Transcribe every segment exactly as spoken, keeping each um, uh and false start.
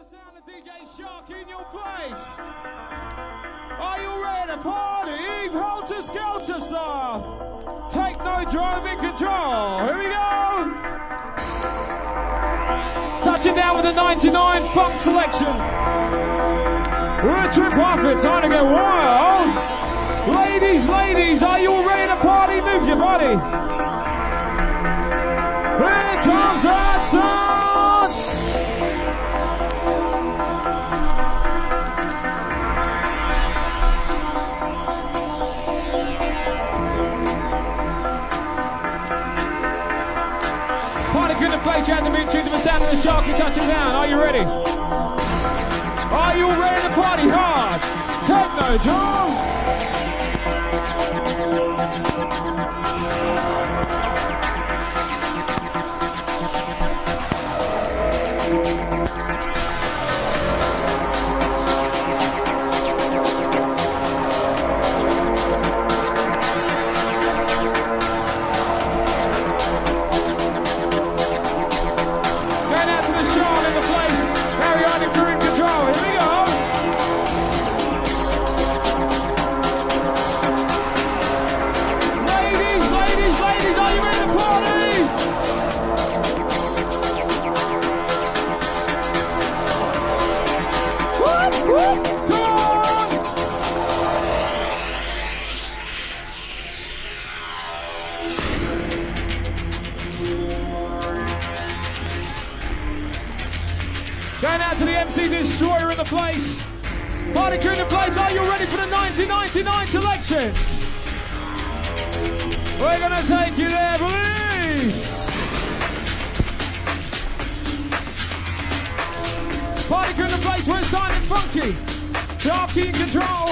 sound of D J Shark in your place. Are you ready to party? Helter Skelter style. Techno-Drome in control. Here we go. Touching down with a ninety-nine funk selection. Richard Prophet, time to get wild. Ladies, ladies, are you all ready to party? Move your body. Here comes that sound. Place you had to move to the sound of the Sharky touching down. Are you ready? Are you ready to party hard? Techno-Drome. Going out to the M C Destroyer in the place. Party crew in the place. Are you ready for the nineteen ninety-nine selection? We're going to take you there, believe. Party crew in the place. We're silent funky. Sharky in control.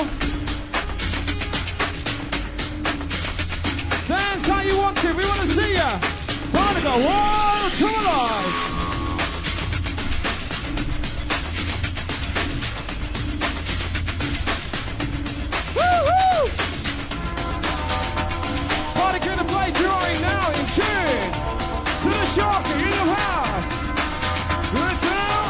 Dance how you want to. We want to see ya. Time to go wild to alive. Drawing now in tune to the Sharky in the house. Good down.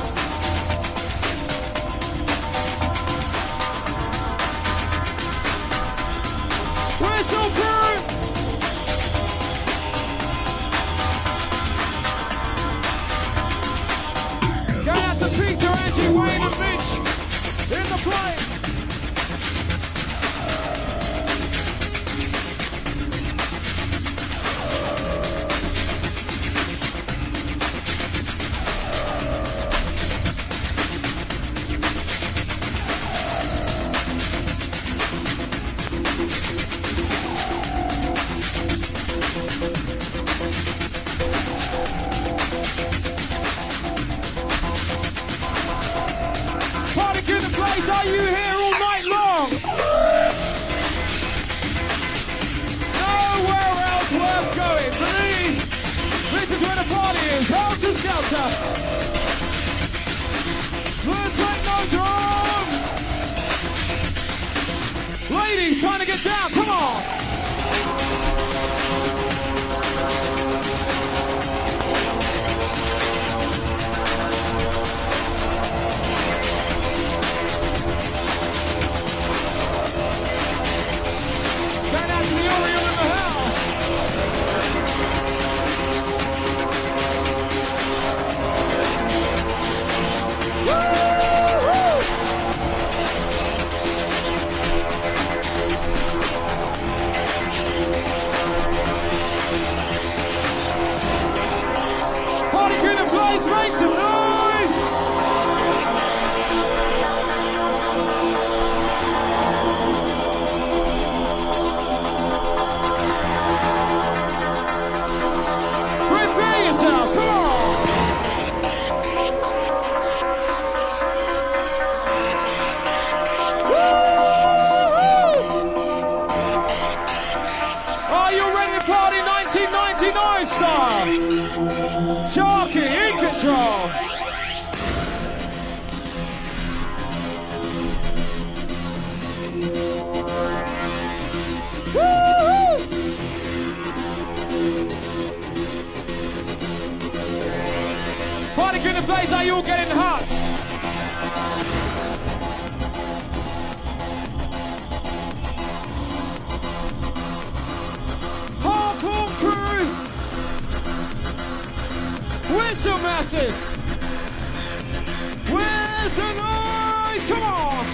Whistle crew. Going out to Peter, Angie, Wayne and Mitch in the place. Are you here all night long? Nowhere else worth going. Believe this is where the party is. Helter Skelter. The Techno-Drome. Ladies, trying to get down. Come on. Make some noise! Prepare yourself, come on! Woo-hoo! Are you ready to party nineteen ninety-nine style? Sharky in control. Woo-hoo! Party in the place, are you all getting hot? Hardcore crew. Where's the massive? Where's the noise? Come on.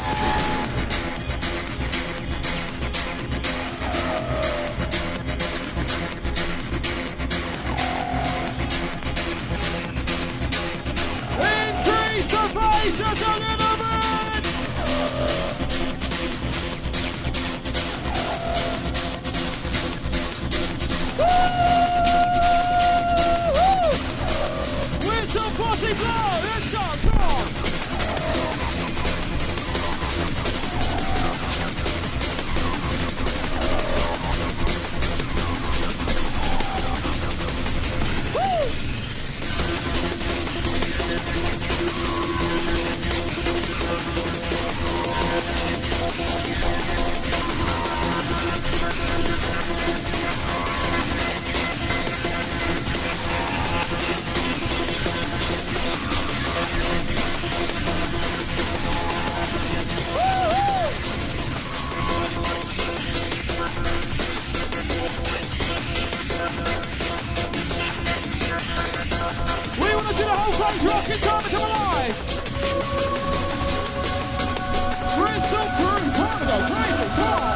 Increase the bass just a little bit. Woo! With some posse blow, let's go, come on. Woo! We want to see the whole place rocking, time to come alive. Bristol crew, time to go crazy, come on.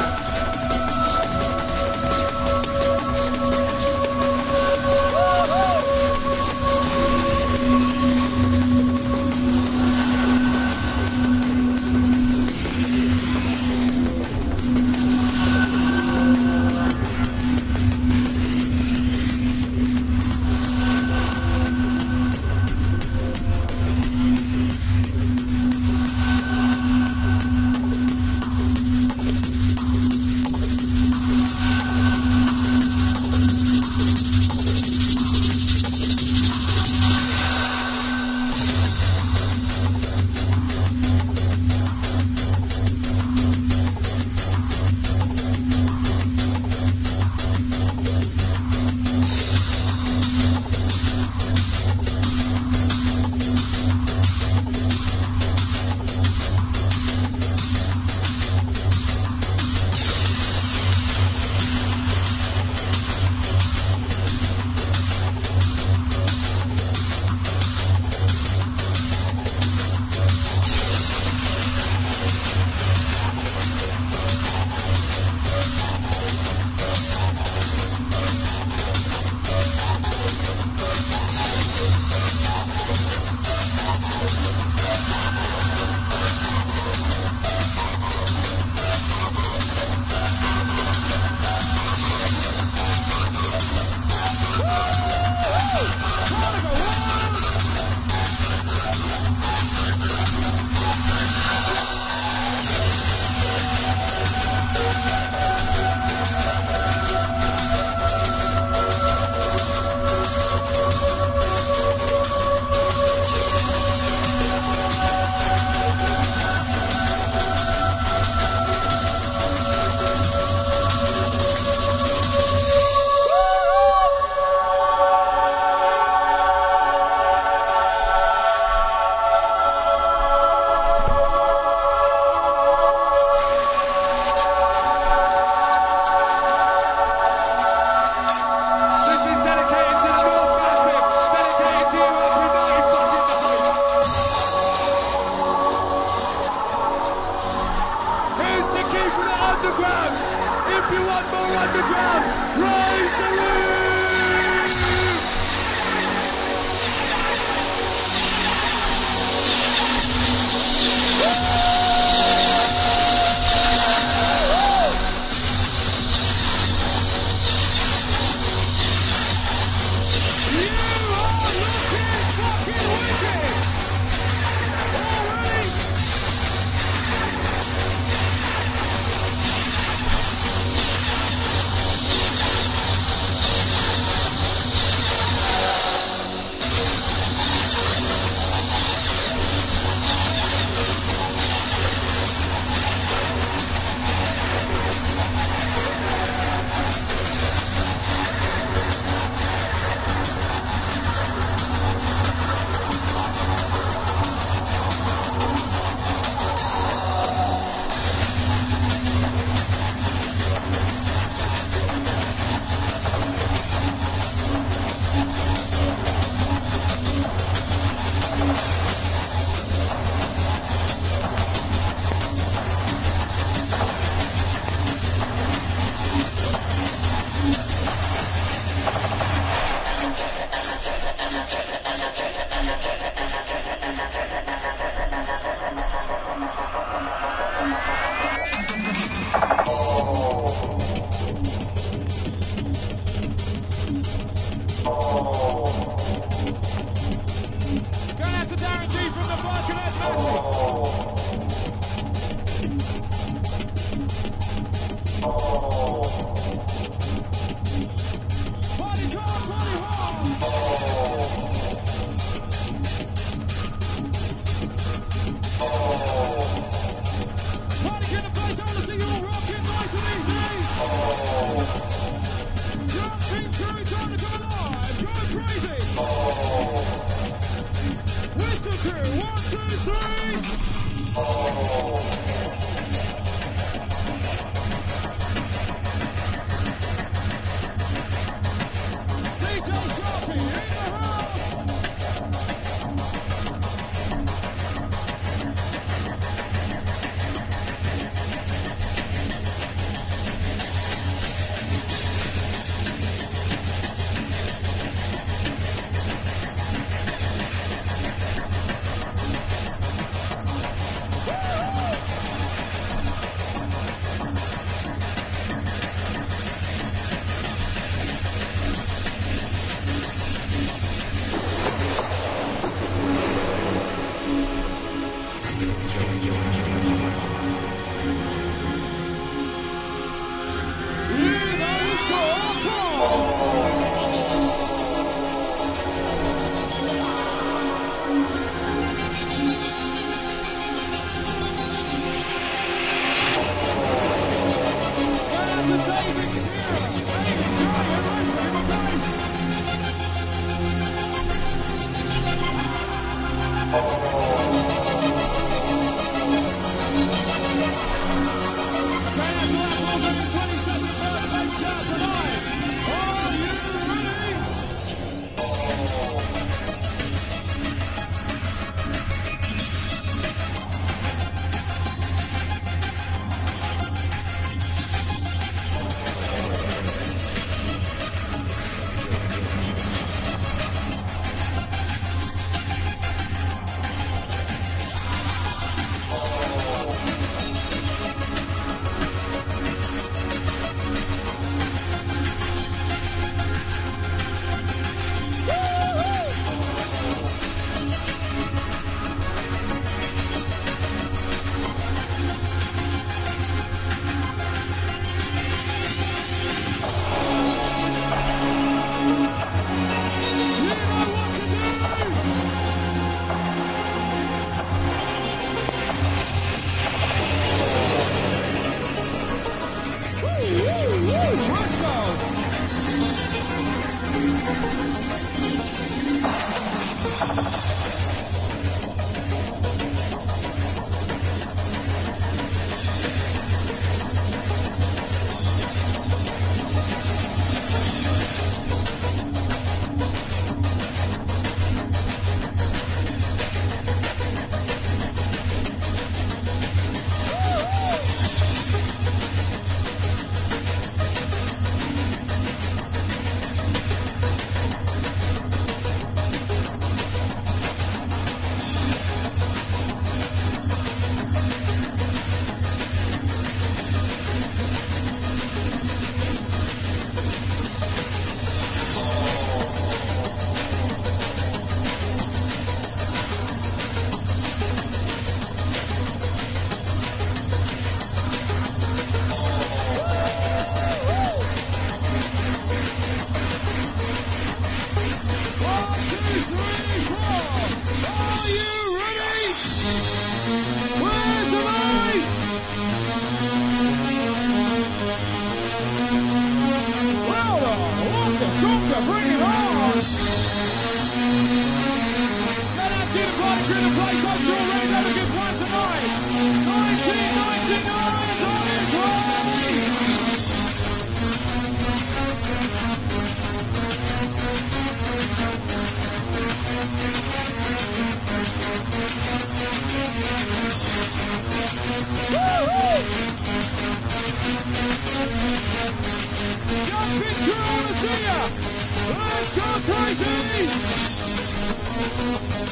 Let's go crazy!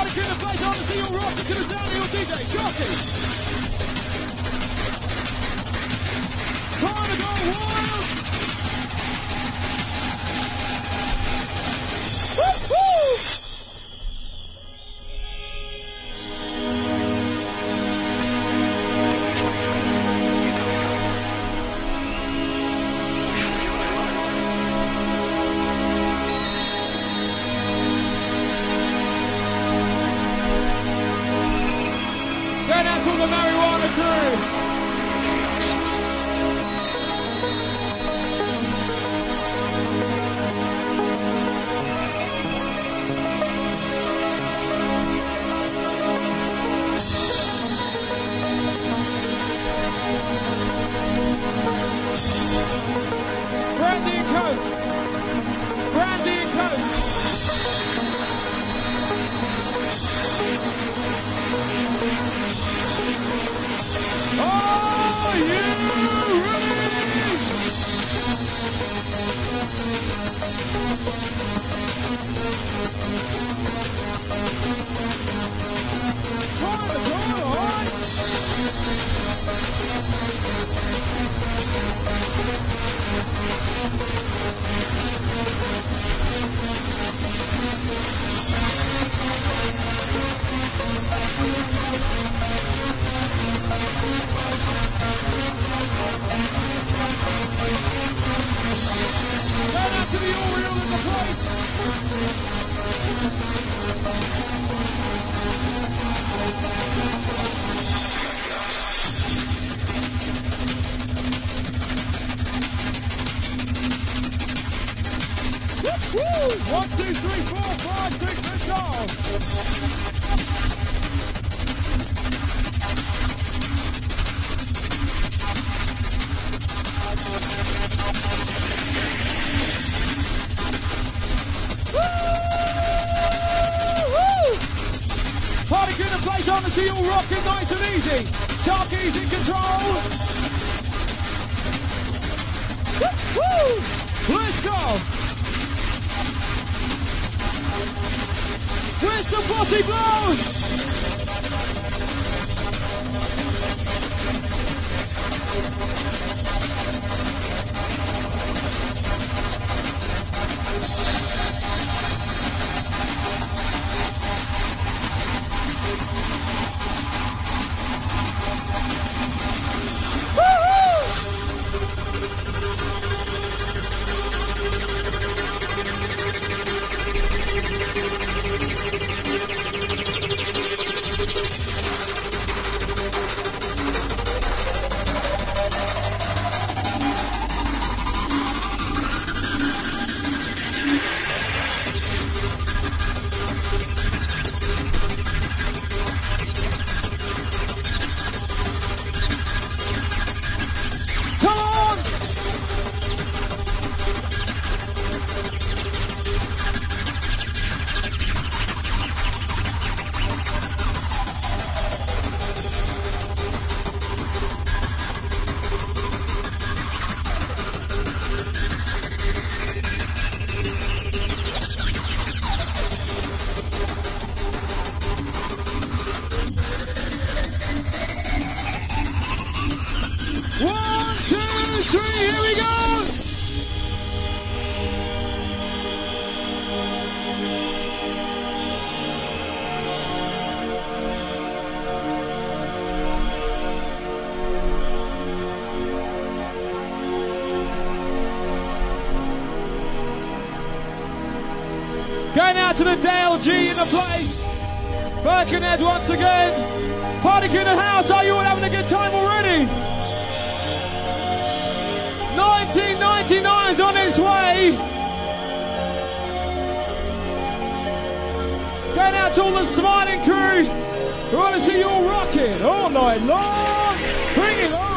Party in the place, I want to see you rocking to the sound of your D J, Sharky. Time to go wild. Woo-hoo! Going out to all the marijuana crew. Brandy and Coke. Brandy and Coke. Are you ready? Time to go on. Going out to the Oriole in the place. Woo! One, two, three, four, five, six, let's go! Party in the place, I want to see you all rocking nice and easy. Sharky's in control. Woo! Let's go. Where's the bossy blows? One, two, three, here we go! Going out to the Dale G in the place. Birkenhead once again. Party in the house, are you all having a good time already? nineteen ninety-nine is on its way. Going out to all the smiling crew. We want to see you all rocking all night long. Bring it on.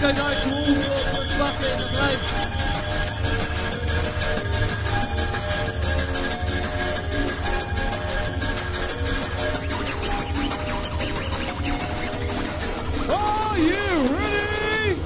go down to all four bucket in the place. Are you ready?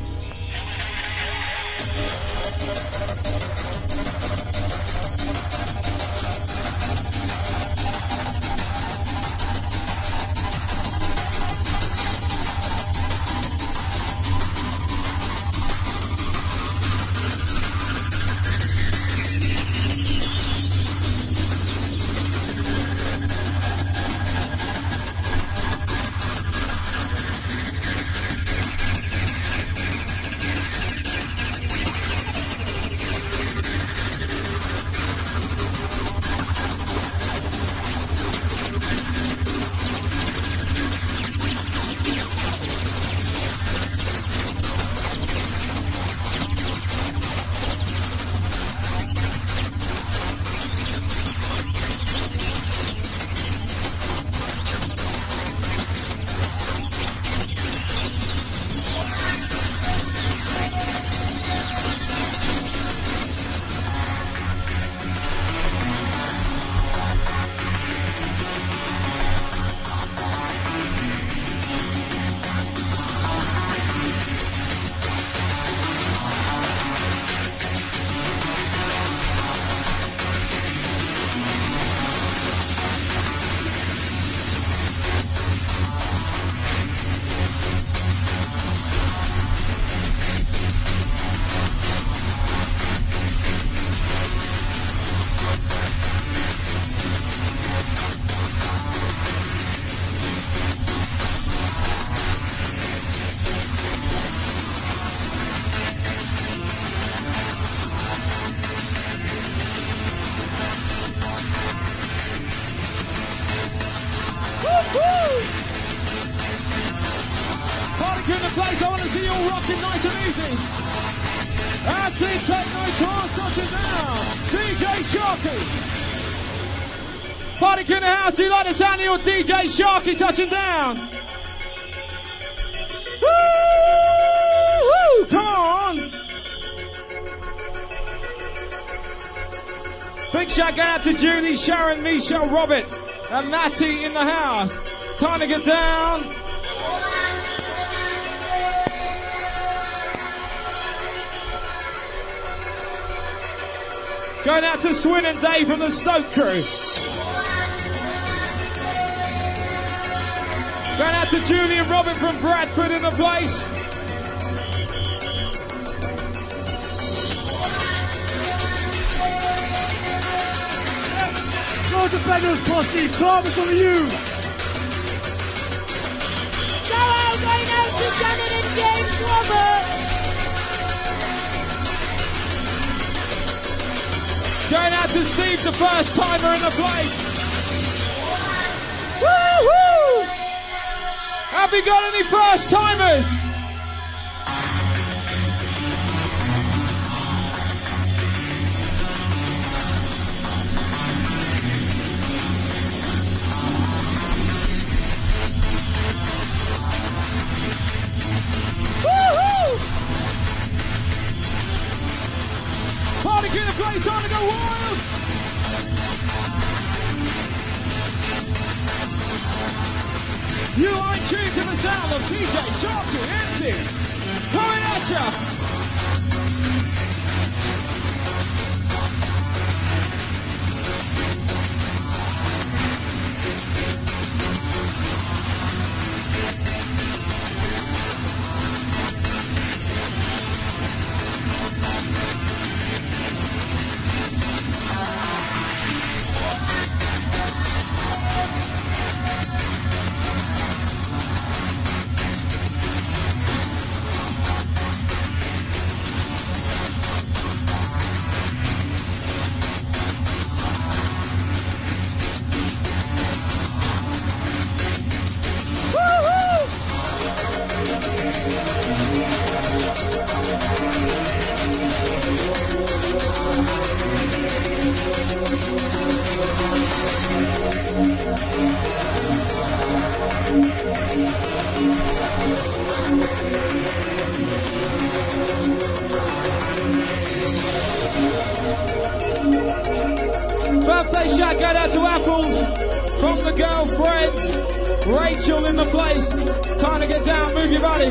Party in the place, I want to see you all rocking nice and easy. That's it, Techno Trance, touching down. D J Sharky. Party in the house, do you like the sound of your D J Sharky touching down? Woo! Woo! Come on! Big shout out to Julie, Sharon, Michelle, Robert, and Matty in the house. Time to get down. Going out to Swin and Dave from the Stoke crew. Going out to Julie and Robin from Bradford in the place. Go to Bedouins posse, Thomas over you. Go out, going out to Shannon and James Robert. Going out to Steve, the first timer in the place. Woo-hoo! Have we got any first timers? Woo-hoo! Party in the place, time to go wild! You are in tune to the sound of D J Sharky Antin coming at ya! Birthday shout going out to Apples from the girlfriend. Rachel in the place. Time to get down, move your body.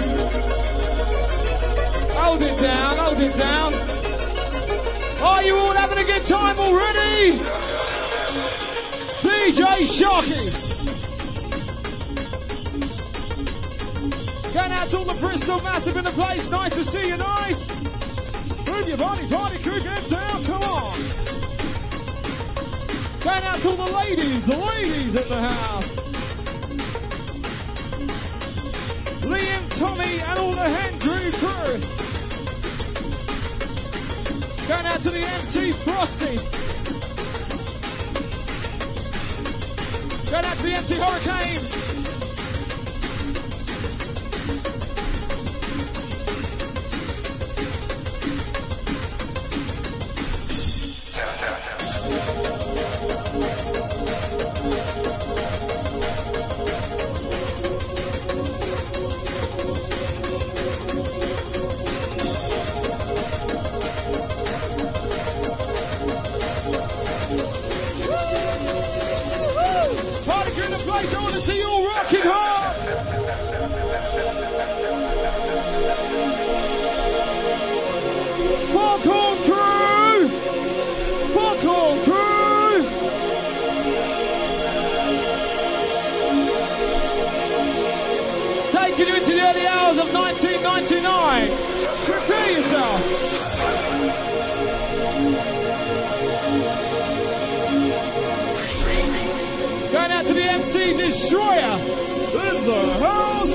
Hold it down, hold it down. Are you all having a good time already? D J Sharky. Going out to all the Bristol Massive in the place. Nice to see you, nice. Move your body, party crew, get down, come on. Going out to all the ladies, the ladies in the house. Liam, Tommy, and all the hand crew crew. Going out to the M C Frosty. Going out to the M C Hurricane. nineteen ninety-nine. Prepare yourself. Going out to the M C Destroyer in the house.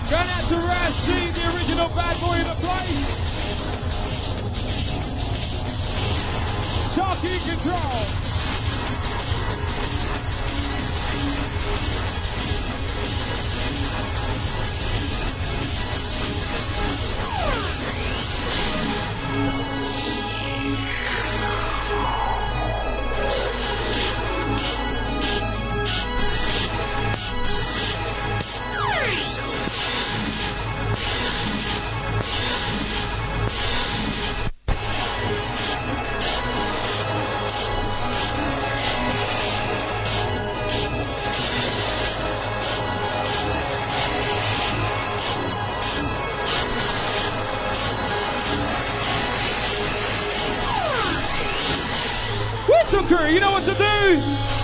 Going out to Raz C, the original bad boy in the place. Sharky in control. Whistle crew, you know what to do.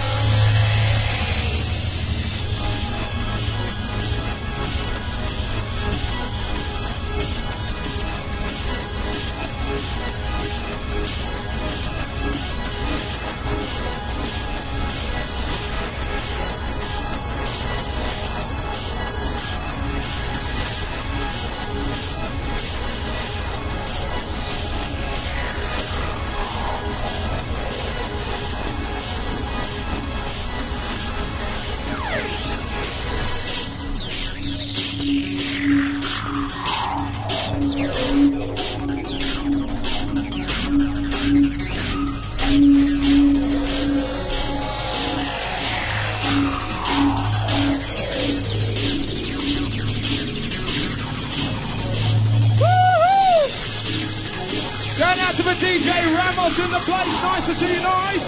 Going out to the D J Ramos in the place, nice to see you, nice.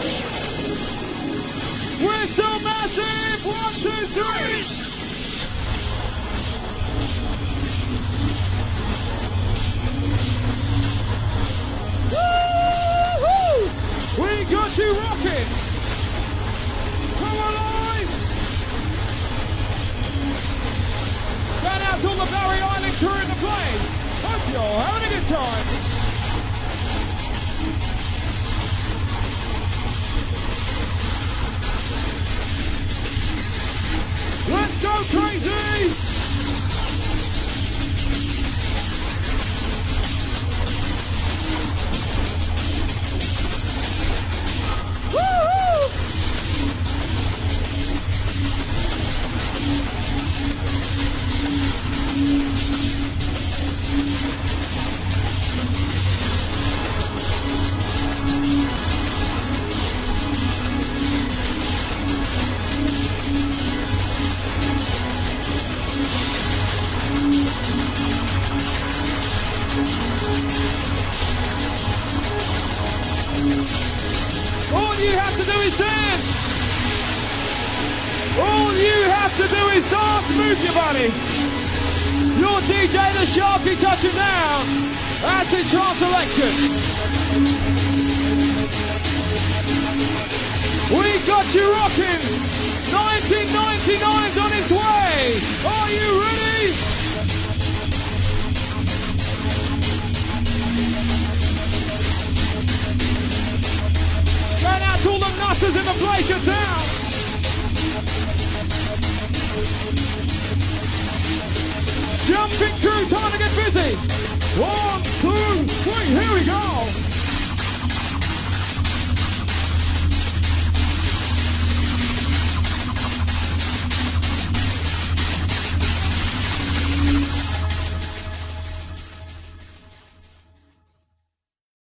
We're so massive, one, two, three. Woo-hoo! We got you rocking. Come alive. Going out to all the Barry Island crew in the place. Hope you're having a good time. Let's go crazy! Woo-hoo! All you have to do is dance. All you have to do is dance, move your body. Your D J, the Sharky, touching down. That's in trance selection. We got you rocking. nineteen ninety-nine's on its way. Are you ready? Going out to all the nutters in the place, get down. Jumping crew, time to get